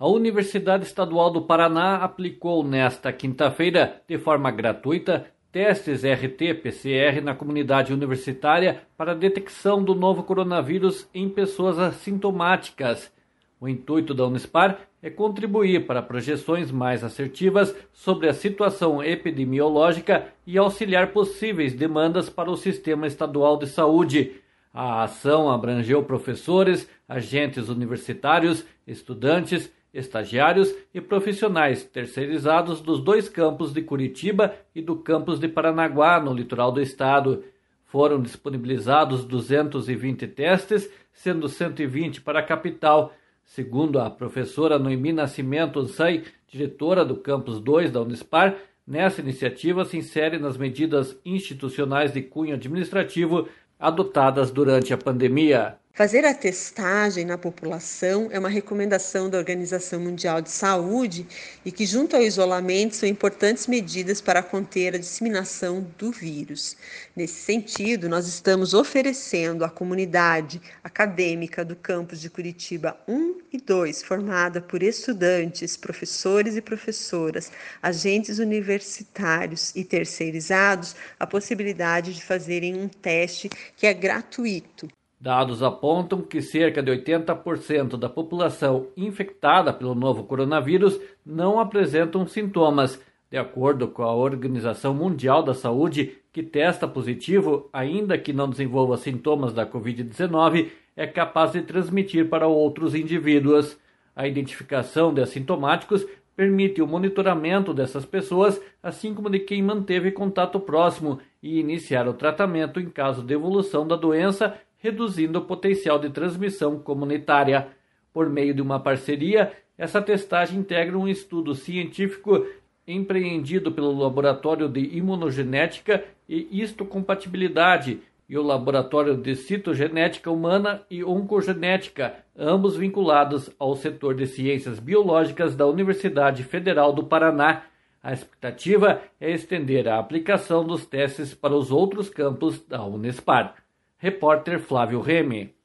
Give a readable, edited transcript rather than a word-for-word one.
A Universidade Estadual do Paraná aplicou nesta quinta-feira, de forma gratuita, testes RT-PCR na comunidade universitária para a detecção do novo coronavírus em pessoas assintomáticas. O intuito da Unespar é contribuir para projeções mais assertivas sobre a situação epidemiológica e auxiliar possíveis demandas para o Sistema Estadual de Saúde. A ação abrangeu professores, agentes universitários, estudantes, estagiários e profissionais terceirizados dos dois campos de Curitiba e do campus de Paranaguá, no litoral do estado. Foram disponibilizados 220 testes, sendo 120 para a capital. Segundo a professora Noemi Nascimento Ansay, diretora do campus 2 da Unespar, nessa iniciativa se insere nas medidas institucionais de cunho administrativo adotadas durante a pandemia. Fazer a testagem na população é uma recomendação da Organização Mundial de Saúde e que, junto ao isolamento, são importantes medidas para conter a disseminação do vírus. Nesse sentido, nós estamos oferecendo à comunidade acadêmica do campus de Curitiba 1 e 2, formada por estudantes, professores e professoras, agentes universitários e terceirizados, a possibilidade de fazerem um teste que é gratuito. Dados apontam que cerca de 80% da população infectada pelo novo coronavírus não apresentam sintomas. De acordo com a Organização Mundial da Saúde, que testa positivo, ainda que não desenvolva sintomas da Covid-19, é capaz de transmitir para outros indivíduos. A identificação de assintomáticos permite o monitoramento dessas pessoas, assim como de quem manteve contato próximo, e iniciar o tratamento em caso de evolução da doença, reduzindo o potencial de transmissão comunitária. Por meio de uma parceria, essa testagem integra um estudo científico empreendido pelo Laboratório de Imunogenética e Histocompatibilidade e o Laboratório de Citogenética Humana e Oncogenética, ambos vinculados ao setor de Ciências Biológicas da Universidade Federal do Paraná. A expectativa é estender a aplicação dos testes para os outros campos da Unespar. Repórter Flávio Remy.